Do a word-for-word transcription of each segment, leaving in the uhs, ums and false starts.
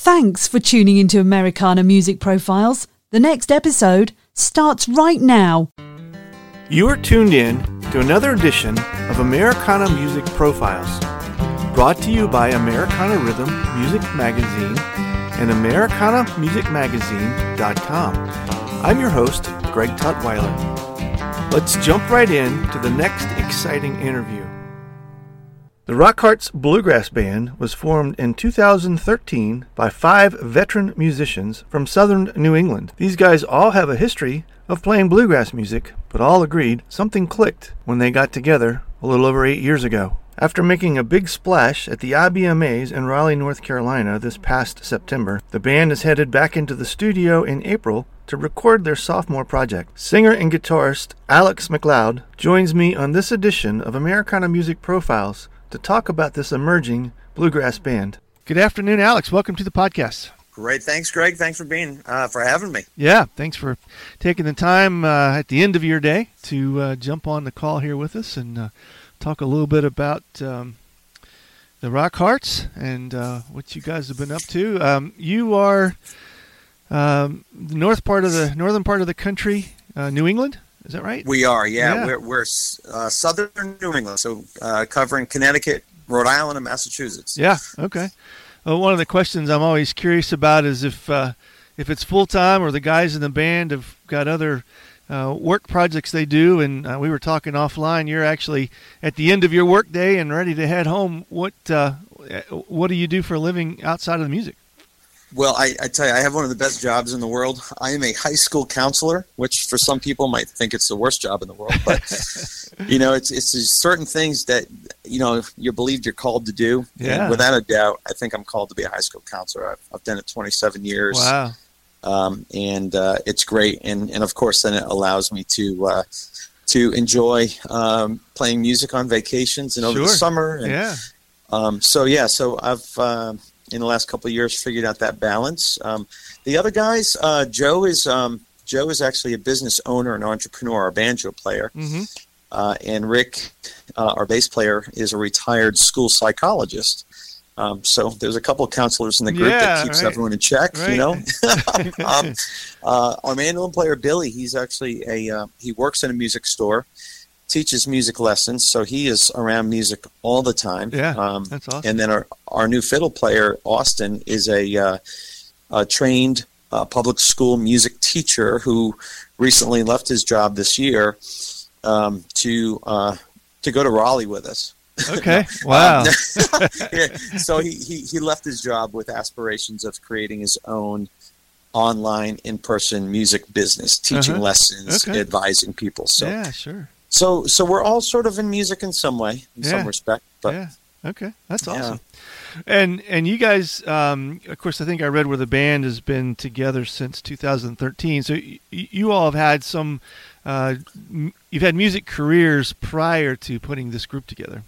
Thanks for tuning into Americana Music Profiles. The next episode starts right now. You are tuned in to another edition of Americana Music Profiles, brought to you by Americana Rhythm Music Magazine and Americana Music Magazine dot com. I'm your host, Greg Tutwiler. Let's jump right in to the next exciting interview. The Rockhearts Bluegrass Band was formed in two thousand thirteen by five veteran musicians from southern New England. These guys all have a history of playing bluegrass music, but all agreed something clicked when they got together a little over eight years ago. After making a big splash at the I B M As in Raleigh, North Carolina this past September, the band is headed back into the studio in April to record their sophomore project. Singer and guitarist Alex McLeod joins me on this edition of Americana Music Profiles to talk about this emerging bluegrass band. Good afternoon, Alex. Welcome to the podcast. Great. Thanks, Greg. Thanks for being, uh, for having me. Yeah, thanks for taking the time uh, at the end of your day to uh, jump on the call here with us and uh, talk a little bit about um, the Rockhearts and uh, what you guys have been up to. Um, you are um, the north part of the northern part of the country, uh, New England. Is that right? We are, yeah. yeah. We're, we're uh, southern New England, so uh, covering Connecticut, Rhode Island, and Massachusetts. Yeah, okay. Well, one of the questions I'm always curious about is if uh, if it's full-time or the guys in the band have got other uh, work projects they do, and uh, we were talking offline, you're actually at the end of your work day and ready to head home. What, uh, what do you do for a living outside of the music? Well, I, I tell you, I have one of the best jobs in the world. I am a high school counselor, which for some people might think it's the worst job in the world. But, you know, it's it's certain things that, you know, you're believed you're called to do. Yeah. And without a doubt, I think I'm called to be a high school counselor. I've, I've done it twenty-seven years. Wow. Um, and uh, it's great. And, and, of course, then it allows me to uh, to enjoy um, playing music on vacations and over Sure. the summer. And, Yeah. Um, so, yeah, so I've... Uh, in the last couple of years, figured out that balance. Um, the other guys, uh, Joe is um, Joe is actually a business owner and entrepreneur, a banjo player, Mm-hmm. uh, and Rick, uh, our bass player, is a retired school psychologist. Um, so there's a couple of counselors in the group Yeah, that keeps right. everyone in check, Right. you know. um, uh, our mandolin player Billy, he's actually a uh, he works in a music store, teaches music lessons, so he is around music all the time. Yeah, um, that's awesome. And then our, our new fiddle player, Austin, is a, uh, a trained uh, public school music teacher who recently left his job this year um, to uh, to go to Raleigh with us. Okay, wow. Um, yeah, so he, he, he left his job with aspirations of creating his own online, in-person music business, teaching Uh-huh. lessons, Okay. advising people. So. Yeah, sure. So, so we're all sort of in music in some way, in Yeah. some respect. But yeah. Okay. That's Yeah. awesome. And and you guys, um, of course, I think I read where the band has been together since two thousand thirteen. So y- you all have had some, uh, m- you've had music careers prior to putting this group together.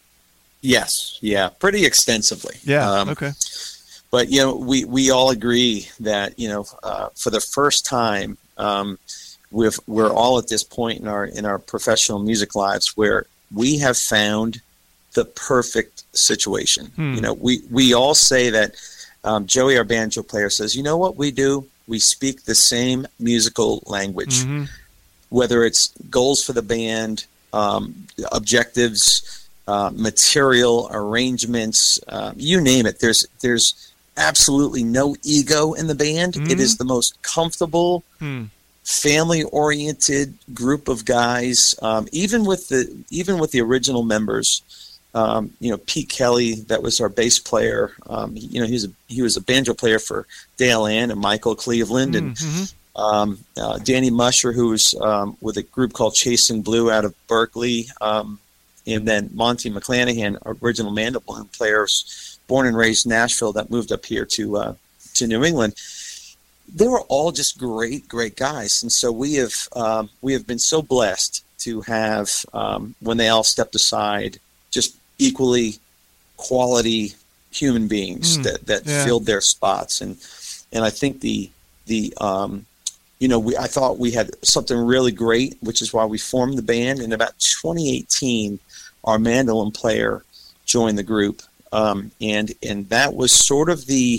yes, yeah, pretty extensively. Yeah. Um, okay. But you know, we we all agree that you know, uh, for the first time, um, we've we're all at this point in our in our professional music lives where we have found the perfect situation. Hmm. You know, we we all say that. Um, Joey, our banjo player, says, "You know what we do? We speak the same musical language, Mm-hmm. whether it's goals for the band, um, objectives, uh, material arrangements, uh, you name it. There's there's absolutely no ego in the band. Mhm. It is the most comfortable, Hmm. family-oriented group of guys. Um, even with the even with the original members, um, you know, Pete Kelly, that was our bass player. Um, he- you know, he was a he was a banjo player for Dale Ann and Michael Cleveland, and Mm-hmm. um, uh, Danny Musher, who was um, with a group called Chasing Blue out of Berkeley, um, and then Monty McClanahan, original mandolin players, born and raised in Nashville, that moved up here to uh, to New England. They were all just great, great guys, and so we have um, we have been so blessed to have um, when they all stepped aside, just equally quality human beings Mm, that that yeah. filled their spots, and and I think the the um, you know we I thought we had something really great, which is why we formed the band. In about twenty eighteen, our mandolin player joined the group, um, and and that was sort of the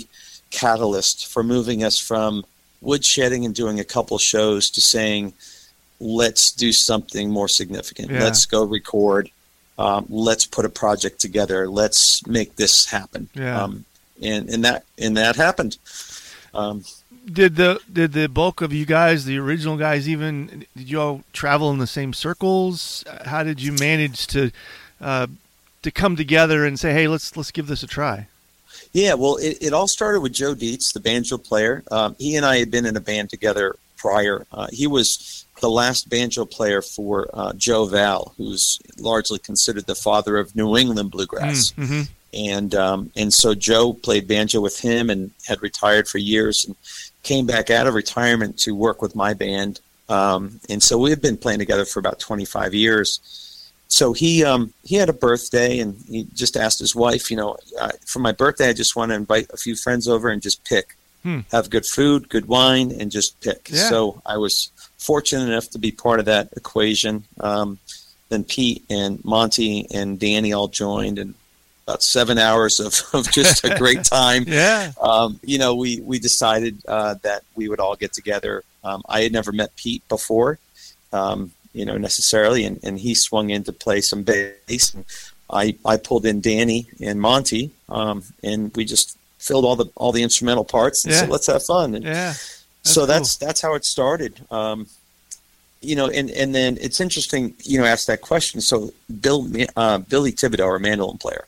catalyst for moving us from woodshedding and doing a couple shows to saying, let's do something more significant. Yeah. Let's go record. Um, let's put a project together. Let's make this happen. Yeah. Um, and, and that and that happened. Um, did the did the bulk of you guys, the original guys, even did you all travel in the same circles? How did you manage to uh, to come together and say, hey, let's let's give this a try? Yeah, well, it, it all started with Joe Dietz, the banjo player. Um, he and I had been in a band together prior. Uh, he was the last banjo player for uh, Joe Val, who's largely considered the father of New England bluegrass. Mm-hmm. And um, and so Joe played banjo with him and had retired for years and came back out of retirement to work with my band. Um, and so we had been playing together for about twenty-five years. So he um, he had a birthday, and he just asked his wife, you know, uh, for my birthday, I just want to invite a few friends over and just pick. Hmm. Have good food, good wine, and just pick. Yeah. So I was fortunate enough to be part of that equation. Um, then Pete and Monty and Danny all joined, and about seven hours of, of just a great time. Yeah. Um, you know, we, we decided uh, that we would all get together. Um, I had never met Pete before, um, you know, necessarily, and, and he swung in to play some bass. And I, I pulled in Danny and Monty, um, and we just filled all the all the instrumental parts and Yeah. said, let's have fun. And Yeah. That's so cool. that's that's how it started. Um, you know, and, and then it's interesting, you know, ask that question. So Bill, uh, Billy Thibodeau, our mandolin player,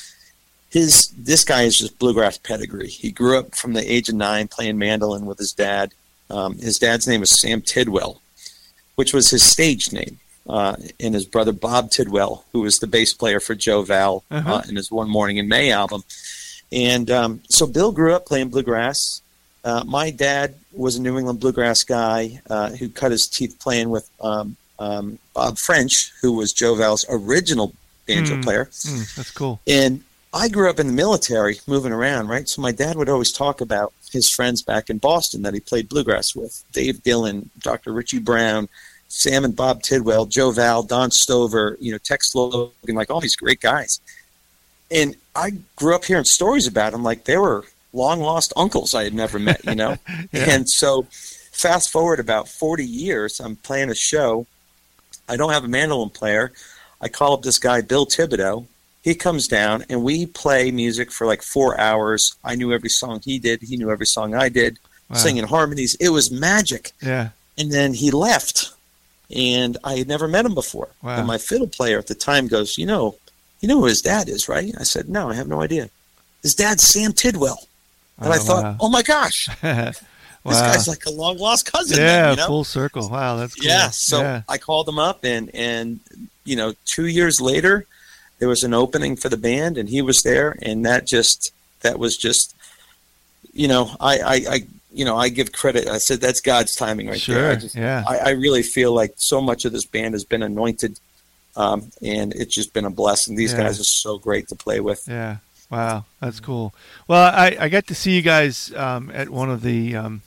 his this guy is just bluegrass pedigree. He grew up from the age of nine playing mandolin with his dad. Um, his dad's name was Sam Tidwell, which was his stage name. Uh, and his brother Bob Tidwell, who was the bass player for Joe Val Uh-huh. uh, in his One Morning in May album. And um, so Bill grew up playing bluegrass. Uh, my dad was a New England bluegrass guy uh, who cut his teeth playing with um, um, Bob French, who was Joe Val's original banjo Mm. player. Mm, that's cool. And I grew up in the military, moving around, right? So my dad would always talk about his friends back in Boston that he played bluegrass with. Dave Dillon, Doctor Richie Brown, Sam and Bob Tidwell, Joe Val, Don Stover, you know, Tex Logan, like all these great guys. And I grew up hearing stories about them like they were long-lost uncles I had never met, you know? Yeah. And so fast forward about forty years, I'm playing a show. I don't have a mandolin player. I call up this guy, Bill Thibodeau. He comes down, and we play music for like four hours. I knew every song he did. He knew every song I did, Wow. singing harmonies. It was magic. Yeah. And then he left, and I had never met him before. Wow. And my fiddle player at the time goes, you know, you know who his dad is, right? I said, no, I have no idea. His dad's Sam Tidwell. And I Oh, thought, wow. oh, my gosh, Wow. this guy's like a long-lost cousin. Yeah, then, you know? full circle. Wow, that's cool. Yeah, so yeah. I called him up, and, and, you know, two years later, there was an opening for the band, and he was there, and that just, that was just, you know, I, I, I you know, I give credit. I said, that's God's timing right Sure, there. I just, yeah. I, I really feel like so much of this band has been anointed, um, and it's just been a blessing. These Yeah. guys are so great to play with. Yeah. Wow, that's cool. Well, I, I got to see you guys um, at one of the um,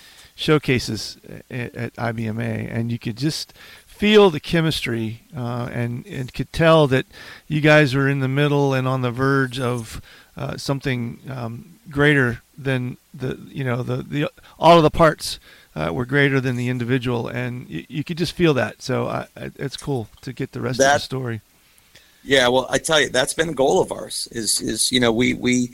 showcases at, at I B M A, and you could just feel the chemistry uh, and, and could tell that you guys were in the middle and on the verge of uh, something um, greater than the, you know, the, the all of the parts uh, were greater than the individual, and you, you could just feel that. So I, I, it's cool to get the rest of That- the story. Yeah, well, I tell you, that's been a goal of ours. Is is you know we we,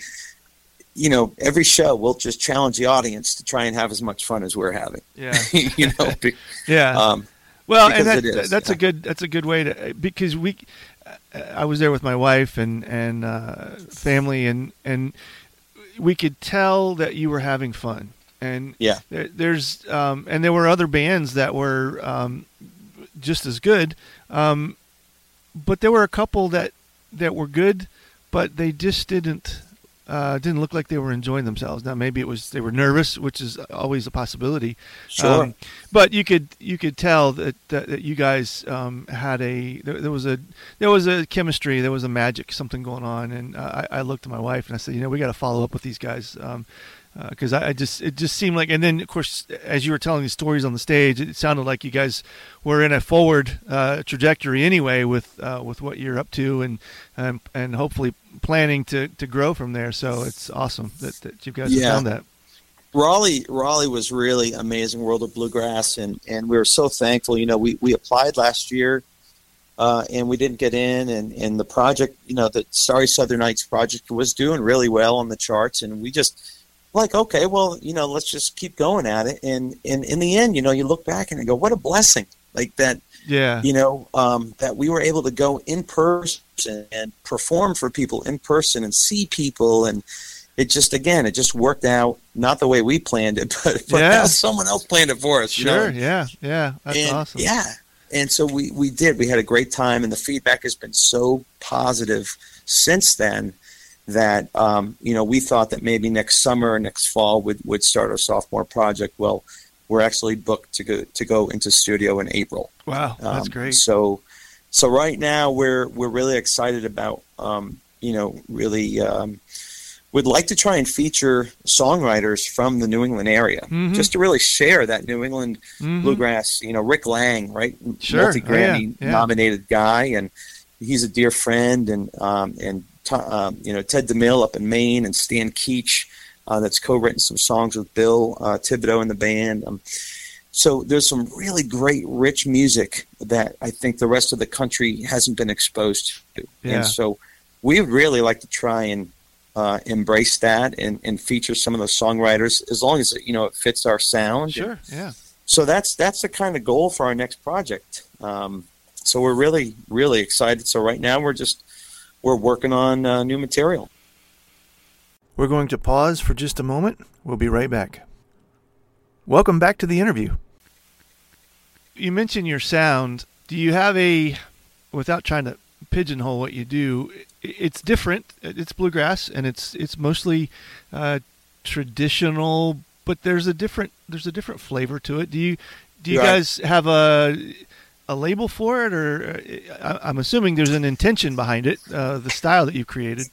you know, every show we'll just challenge the audience to try and have as much fun as we're having. Yeah. you know. be- Yeah. Um, Well, because and that, it is, that's yeah. a good that's a good way to, because we I was there with my wife and and uh, family, and and we could tell that you were having fun, and Yeah. there, there's um, and there were other bands that were um, just as good, um, but there were a couple that that were good, but they just didn't uh, didn't look like they were enjoying themselves. Now maybe it was they were nervous, which is always a possibility. Sure. Um, but you could you could tell that that, that you guys um, had a there, there was a there was a chemistry, there was a magic, something going on, and uh, I, I looked at my wife and I said, you know, we got to follow up with these guys. Um, because uh, I, I just it just seemed like, and then of course as you were telling these stories on the stage, it sounded like you guys were in a forward uh, trajectory anyway with uh, with what you're up to, and um, and hopefully planning to, to grow from there. So it's awesome that, that you guys yeah. have found that. Raleigh, Raleigh was really amazing. World of Bluegrass, and, and we were so thankful. You know, we, we applied last year, uh, and we didn't get in. And, and the project, you know, the Starry Southern Nights project was doing really well on the charts, and we just like, okay, well, you know, let's just keep going at it. And, and in the end, you know, you look back and you go, what a blessing, like that. Yeah, you know, um, that we were able to go in person and perform for people in person and see people, and it just, again, it just worked out, not the way we planned it, but, but yeah. how someone else planned it for us. Sure, you know? yeah, yeah, that's and, awesome. Yeah, and so we, we did. We had a great time, and the feedback has been so positive since then that, um, you know, we thought that maybe next summer or next fall would would start our sophomore project. Well, we're actually booked to go to go into studio in April. Wow, that's um, great. So, so right now we're we're really excited about, um, you know, really. Um, Would like to try and feature songwriters from the New England area, mm-hmm. just to really share that New England mm-hmm. bluegrass. You know, Rick Lang, right, sure. multi-Grammy oh, yeah. Yeah. nominated guy, and he's a dear friend. And um, and um, you know, Ted DeMille up in Maine, and Stan Keach, uh, that's co-written some songs with Bill uh, Thibodeau in the band. Um, so there's some really great, rich music that I think the rest of the country hasn't been exposed to, yeah. and so we would really like to try and Uh, embrace that and, and feature some of those songwriters, as long as you know it fits our sound. Sure, yeah. So that's that's the kind of goal for our next project. Um, so we're really really excited. So right now we're just we're working on uh, new material. We're going to pause for just a moment. We'll be right back. Welcome back to the interview. You mentioned your sound. Do you have a, without trying to pigeonhole what you do, it's different. It's bluegrass, and it's it's mostly uh, traditional, but there's a different there's a different flavor to it. Do you do you right. guys have a a label for it, or uh, I'm assuming there's an intention behind it, uh, the style that you've created?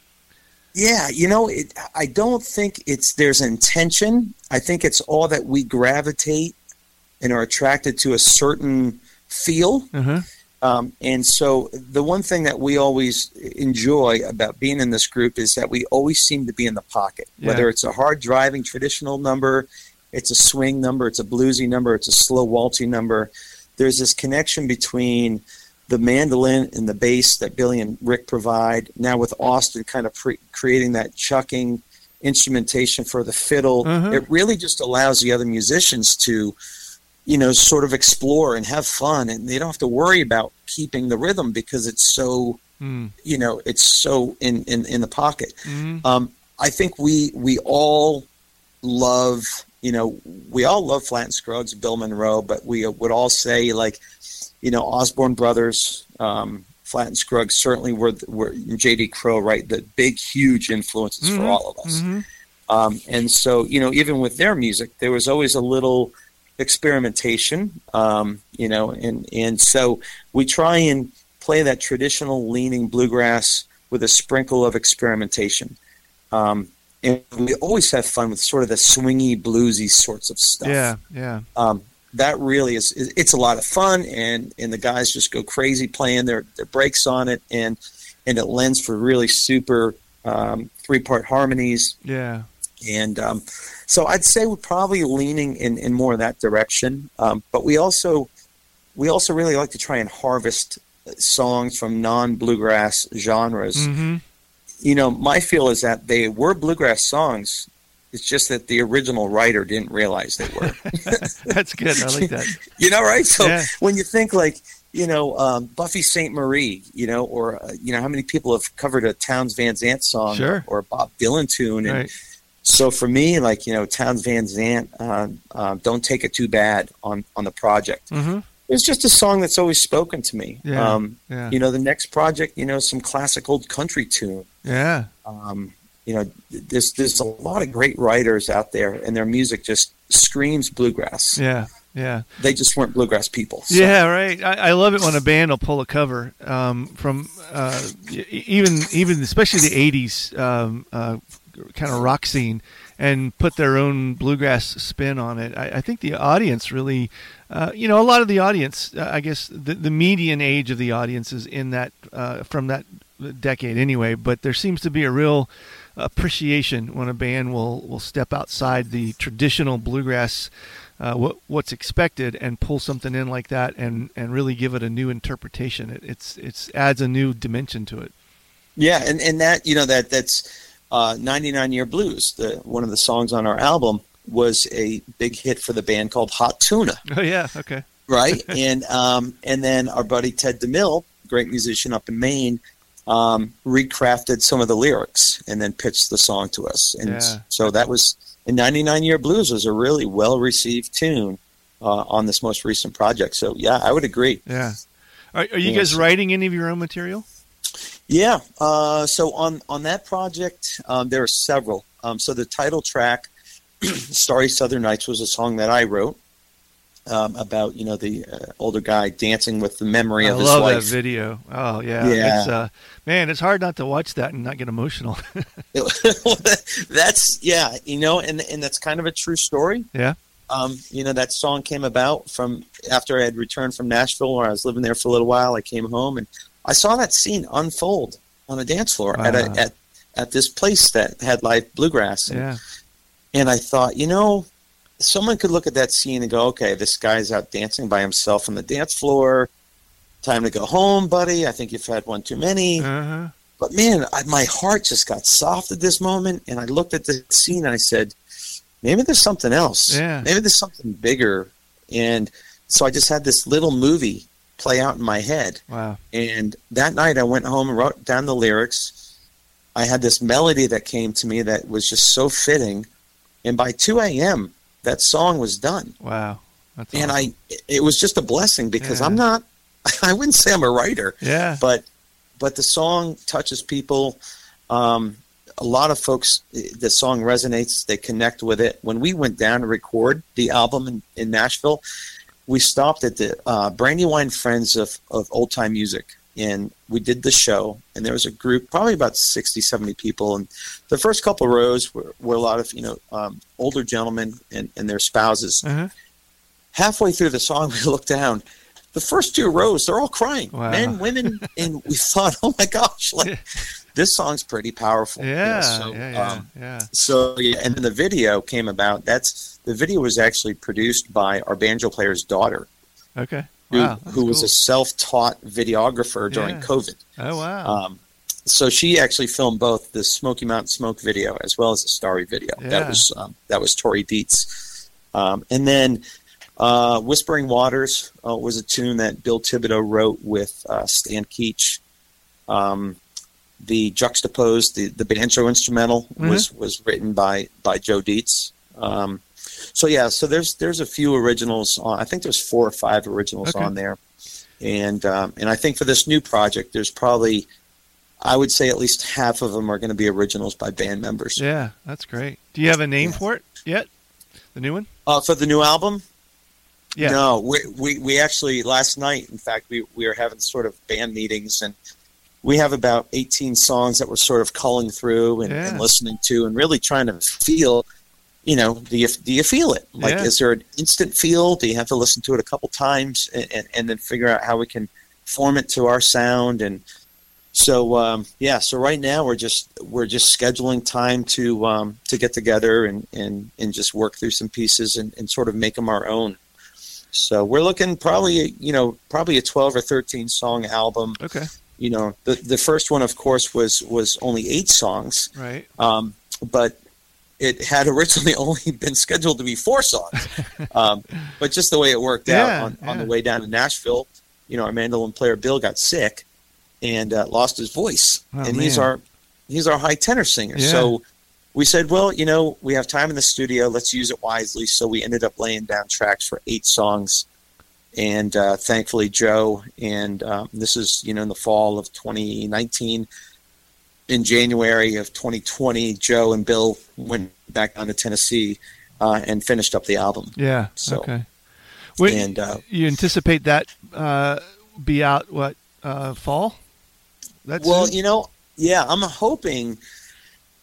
Yeah, you know, it, I don't think it's there's intention. I think it's all that we gravitate and are attracted to a certain feel. Uh-huh. Um, and so the one thing that we always enjoy about being in this group is that we always seem to be in the pocket, yeah. whether it's a hard driving traditional number, it's a swing number, it's a bluesy number, it's a slow waltzy number. There's this connection between the mandolin and the bass that Billy and Rick provide. Now with Austin kind of pre- creating that chucking instrumentation for the fiddle, uh-huh. it really just allows the other musicians to, you know, sort of explore and have fun, and they don't have to worry about keeping the rhythm because it's so, mm. you know, it's so in, in, in the pocket. Mm-hmm. Um, I think we we all love, you know, we all love Flatt and Scruggs, Bill Monroe, but we would all say, like, you know, Osborne Brothers, um, Flatt and Scruggs certainly were, were J D Crowe, right, the big, huge influences mm-hmm. for all of us. Mm-hmm. Um, and so, you know, even with their music, there was always a little experimentation, um, you know, and, and so we try and play that traditional leaning bluegrass with a sprinkle of experimentation. Um, and we always have fun with sort of the swingy, bluesy sorts of stuff. Yeah, yeah. Um, that really is, it's a lot of fun, and, and the guys just go crazy playing their, their breaks on it, and, and it lends for really super um, three-part harmonies. Yeah. And um, so I'd say we're probably leaning in, in more of that direction. Um, but we also we also really like to try and harvest songs from non-bluegrass genres. Mm-hmm. You know, my feel is that they were bluegrass songs. It's just that the original writer didn't realize they were. That's good. I like that. You know, right? So yeah. when you think like, you know, um, Buffy Sainte Marie, you know, or, uh, you know, how many people have covered a Townes Van Zandt song sure. or, or a Bob Dylan tune. And right. so for me, like, you know, Townes Van Zandt, uh, uh, Don't Take It Too Bad on, on the project. Mm-hmm. It's just a song that's always spoken to me. Yeah, um, yeah. You know, the next project, you know, some classic old country tune. Yeah. Um, you know, there's there's a lot of great writers out there, and their music just screams bluegrass. Yeah, yeah. They just weren't bluegrass people. So. Yeah, right. I, I love it when a band will pull a cover um, from uh, even even especially the eighties um, uh, kind of rock scene, and put their own bluegrass spin on it. I, I think the audience really, uh, you know, a lot of the audience, uh, I guess the, the median age of the audience is in that, uh, from that decade anyway, but there seems to be a real appreciation when a band will, will step outside the traditional bluegrass, uh, what what's expected, and pull something in like that and, and really give it a new interpretation. It, it's it's adds a new dimension to it. Yeah, and, and that, you know, that that's uh, ninety-nine Year Blues, the one of the songs on our album, was a big hit for the band called Hot Tuna. Oh yeah, okay. Right, and um, and then our buddy Ted DeMille, great musician up in Maine, um, recrafted some of the lyrics and then pitched the song to us. And yeah. so that was, and ninety-nine Year Blues was a really well-received tune uh, on this most recent project. So yeah, I would agree. Yeah. Are, are you yes. guys writing any of your own material? Yeah. Uh, so on, on that project, um, there are several. Um, so the title track, Starry Southern Nights, was a song that I wrote. Um, about, you know, the uh, older guy dancing with the memory I of his love wife. that video. Oh yeah, yeah. It's, uh, man, it's hard not to watch that and not get emotional. That's yeah, you know, and and that's kind of a true story. Yeah. Um, you know, that song came about from after I had returned from Nashville, where I was living there for a little while. I came home and I saw that scene unfold on a dance floor wow. at a, at at this place that had live bluegrass. And, yeah. And I thought, you know, someone could look at that scene and go, okay, this guy's out dancing by himself on the dance floor. Time to go home, buddy. I think you've had one too many. Uh-huh. But man, I, my heart just got soft at this moment. And I looked at the scene and I said, maybe there's something else. Yeah. Maybe there's something bigger. And so I just had this little movie play out in my head. Wow. And that night I went home and wrote down the lyrics. I had this melody that came to me that was just so fitting. And by two a.m., that song was done. Wow. That's and awesome. I, it was just a blessing because yeah. I'm not, I wouldn't say I'm a writer. Yeah. But, but the song touches people. Um, a lot of folks, the song resonates. They connect with it. When we went down to record the album in, in Nashville, we stopped at the uh, Brandywine Friends of, of Old Time Music. And we did the show, and there was a group, probably about sixty, seventy people. And the first couple rows were, were a lot of, you know, um, older gentlemen and, and their spouses. Uh-huh. Halfway through the song, we looked down. The first two rows, they're all crying. Wow. Men, women. And we thought, oh, my gosh, like, this song's pretty powerful. Yeah, you know, so, yeah, yeah, um, yeah. So, yeah, and then the video came about. That's the video was actually produced by our banjo player's daughter. Okay. Who, Wow, who was cool. a self-taught videographer during Yeah. COVID. Oh, wow. Um, so she actually filmed both the Smoky Mountain Smoke video as well as the Starry video. Yeah. That was um, that was Tori Dietz. Um, and then uh, Whispering Waters uh, was a tune that Bill Thibodeau wrote with uh, Stan Keach. Um, the Juxtaposed, the, the banjo instrumental, Mm-hmm. was, was written by, by Joe Dietz. Um, So yeah, so there's there's a few originals on. I think there's four or five originals Okay. on there, and um, and I think for this new project, there's probably, I would say at least half of them are going to be originals by band members. Yeah, that's great. Do you have a name Yeah. for it yet? The new one? Uh, for the new album, Yeah. no, we, we we actually last night, in fact, we we were having sort of band meetings, and we have about eighteen songs that we're sort of culling through and, Yeah. and listening to, and really trying to feel. You know, do you do you feel it? Like, Yeah. is there an instant feel? Do you have to listen to it a couple times and, and, and then figure out how we can form it to our sound? And so, um, yeah. So right now we're just we're just scheduling time to um, to get together and, and, and just work through some pieces and, and sort of make them our own. So we're looking probably you know probably a twelve or thirteen song album. Okay. You know, the the first one, of course, was was only eight songs. Right. Um, but it had originally only been scheduled to be four songs. Um, but just the way it worked Yeah, out on, yeah. on the way down to Nashville, you know, our mandolin player Bill got sick and uh, lost his voice. Oh, and he's man. our he's our high tenor singer. Yeah. So we said, well, you know, we have time in the studio. Let's use it wisely. So we ended up laying down tracks for eight songs. And uh, thankfully, Joe, and um, this is, you know, in the fall of twenty nineteen, in January of twenty twenty, Joe and Bill went back down to Tennessee uh, and finished up the album. Yeah. So, okay. Wait, and, uh, you anticipate that uh, be out what uh, fall? That's well, you know, yeah, I'm hoping.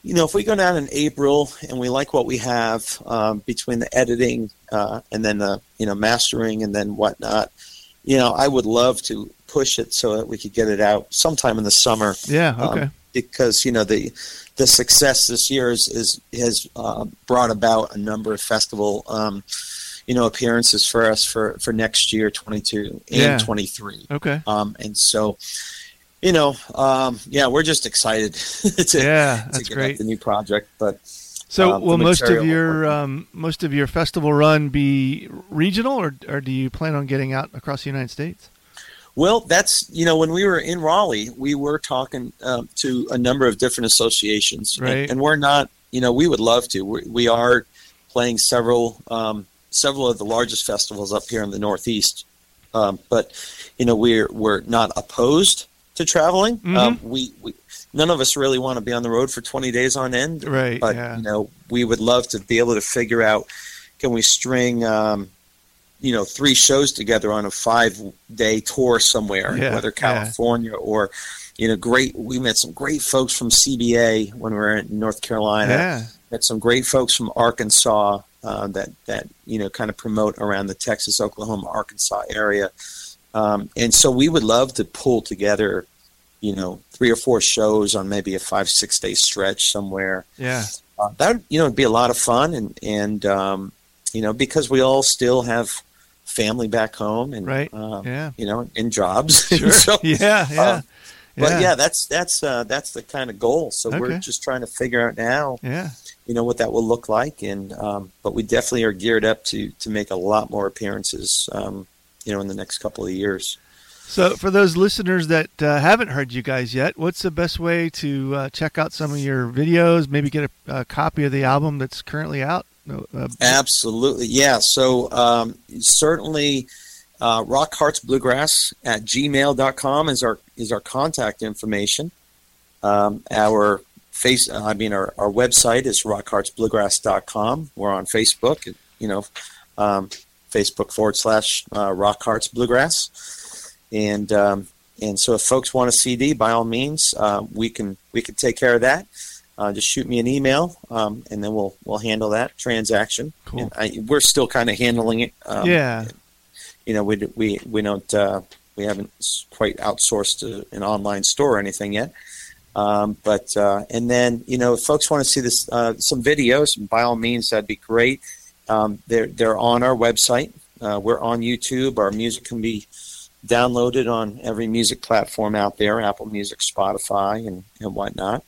you know, if we go down in April and we like what we have um, between the editing uh, and then the, you know, mastering and then whatnot, you know, I would love to push it so that we could get it out sometime in the summer. Yeah. Okay. Um, because, you know, the the success this year is, is has uh, brought about a number of festival, um, you know, appearances for us for, for next year, twenty-two and Yeah. twenty-three. Okay. Um, and so, you know, um, yeah, we're just excited to, Yeah, to that's get great. out the new project. But So uh, the will most of material we're your working- um, most of your festival run be regional, or or do you plan on getting out across the United States? Well, that's, you know, when we were in Raleigh, we were talking um, to a number of different associations, Right. and, and we're not, you know, we would love to. We, we are playing several um, several of the largest festivals up here in the Northeast, um, but you know, we're we're not opposed to traveling. Mhm. Um, we, we none of us really want to be on the road for twenty days on end, Right. but Yeah. you know, we would love to be able to figure out, can we string um, you know, three shows together on a five-day tour somewhere, Yeah, whether yeah. California or, you know, great. We met some great folks from C B A when we were in North Carolina. Yeah. Met some great folks from Arkansas uh, that that you know kind of promote around the Texas, Oklahoma, Arkansas area. Um, and so we would love to pull together, you know, three or four shows on maybe a five, six day stretch somewhere. Yeah. Uh, that would, you know, it'd be a lot of fun, and and um, you know, because we all still have family back home, and Right. um, Yeah. you know, in jobs. Sure. So, yeah. Yeah. uh, but yeah. yeah, that's that's uh, that's the kind of goal. So Okay. we're just trying to figure out now, Yeah. you know, what that will look like, and um, but we definitely are geared up to to make a lot more appearances, um, you know, in the next couple of years. So for those listeners that uh, haven't heard you guys yet, what's the best way to uh, check out some of your videos? Maybe get a, a copy of the album that's currently out. No, Uh, Absolutely, yeah. So um, certainly, uh, Rock Hearts Bluegrass at gmail dot com is our is our contact information. Um, our face, I mean, our, our website is rock hearts bluegrass dot com. We're on Facebook, you know, um, Facebook forward slash uh, Rock Hearts Bluegrass, and um, and so if folks want a C D, by all means, uh, we can we can take care of that. Uh, just shoot me an email, um, and then we'll we'll handle that transaction. Cool. And I, we're still kind of handling it. Um, yeah. You know, we d- we we don't uh, we haven't s- quite outsourced to an online store or anything yet. Um, but uh, and then you know, if folks want to see this uh, some videos, by all means, that'd be great. Um, they're they're on our website. Uh, we're on YouTube. Our music can be downloaded on every music platform out there, Apple Music, Spotify, and, and whatnot.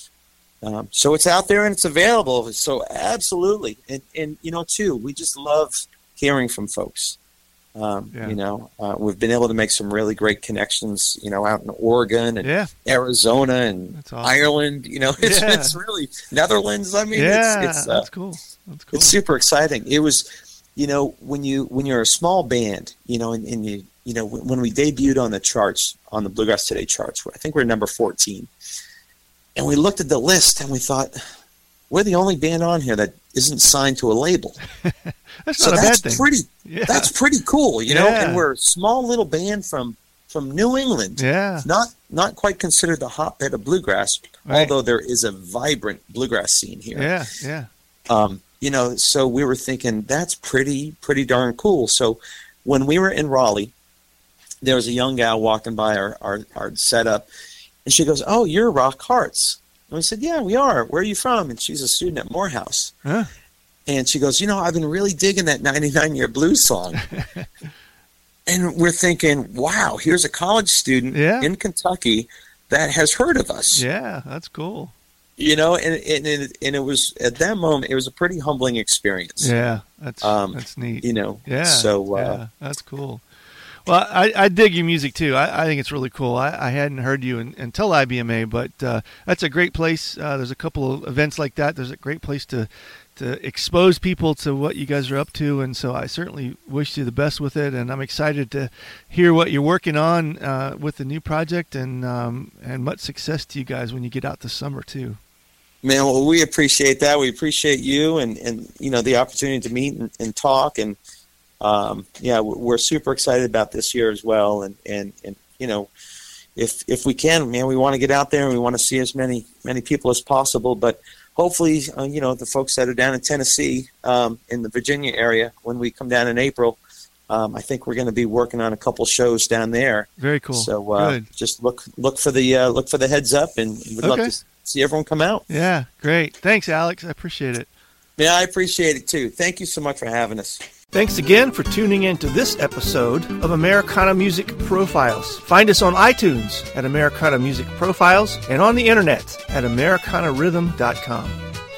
Um, so it's out there and it's available. So absolutely. And, and, you know, too, we just love hearing from folks. Um, Yeah. You know, uh, we've been able to make some really great connections, you know, out in Oregon and Yeah. Arizona and That's awesome. Ireland, you know, it's, Yeah. it's really Netherlands. I mean, Yeah. it's, it's, uh, that's cool. That's cool. it's super exciting. It was, you know, when you when you're a small band, you know, and, and you you know when, when we debuted on the charts, on the Bluegrass Today charts, I think we're number fourteen, and we looked at the list and we thought, we're the only band on here that isn't signed to a label. That's So not a that's bad thing. pretty. Yeah. That's pretty cool, you know. Yeah. And we're a small little band from from New England. Yeah. Not not quite considered the hotbed of bluegrass, Right. although there is a vibrant bluegrass scene here. Yeah. Yeah. Um, you know, so we were thinking that's pretty, pretty darn cool. So when we were in Raleigh, there was a young gal walking by our, our, our setup, and she goes, "Oh, you're Rock Hearts." And we said, "Yeah, we are. Where are you from?" And she's a student at Morehouse. Huh? And she goes, "You know, I've been really digging that ninety-nine year blues song." And we're thinking, wow, here's a college student Yeah. in Kentucky that has heard of us. Yeah. That's cool. You know, and, and, and, it, and it was, at that moment, it was a pretty humbling experience. Yeah. That's Um, that's neat. You know, Yeah. so, uh, yeah, that's cool. Well, I, I dig your music too. I, I think it's really cool. I, I hadn't heard you in, until I B M A, but uh, that's a great place. Uh, there's a couple of events like that. There's a great place to to expose people to what you guys are up to, and so I certainly wish you the best with it. And I'm excited to hear what you're working on uh, with the new project, and um, and much success to you guys when you get out this summer too. man, well, we appreciate that. We appreciate you and, and you know, the opportunity to meet and, and talk. And, um, yeah, we're super excited about this year as well. And, and, and, you know, if if we can, man, we want to get out there and we want to see as many many people as possible. But hopefully, uh, you know, the folks that are down in Tennessee, um, in the Virginia area, when we come down in April, um, I think we're going to be working on a couple shows down there. Very cool. So uh, Good. just look look for the uh, look for the heads up, and we'd love Okay. to see everyone come out. Yeah, great. Thanks, Alex. I appreciate it. Yeah, I appreciate it too. Thank you so much for having us. Thanks again for tuning in to this episode of Americana Music Profiles. Find us on iTunes at Americana Music Profiles and on the internet at americana rhythm dot com.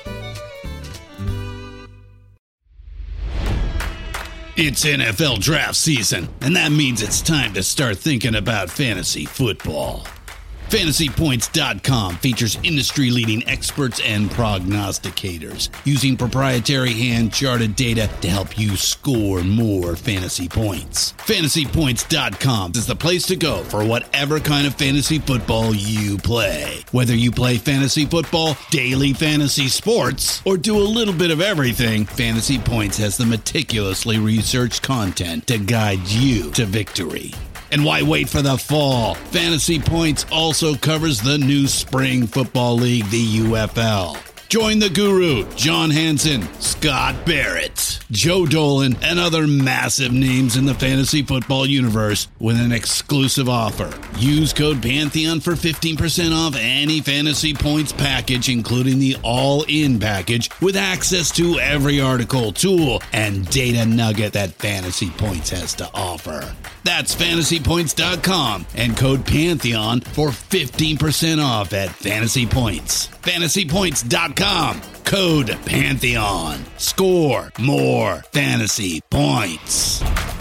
It's N F L draft season, and that means it's time to start thinking about fantasy football. Fantasy Points dot com features industry-leading experts and prognosticators using proprietary hand-charted data to help you score more fantasy points. Fantasy Points dot com is the place to go for whatever kind of fantasy football you play. Whether you play fantasy football, daily fantasy sports, or do a little bit of everything, Fantasy Points has the meticulously researched content to guide you to victory. And why wait for the fall? Fantasy Points also covers the new spring football league, the U F L. Join the guru, John Hansen, Scott Barrett, Joe Dolan, and other massive names in the fantasy football universe with an exclusive offer. Use code Pantheon for fifteen percent off any Fantasy Points package, including the all-in package, with access to every article, tool, and data nugget that Fantasy Points has to offer. That's Fantasy Points dot com and code Pantheon for fifteen percent off at Fantasy Points. Fantasy Points dot com, code Pantheon. Score more fantasy points.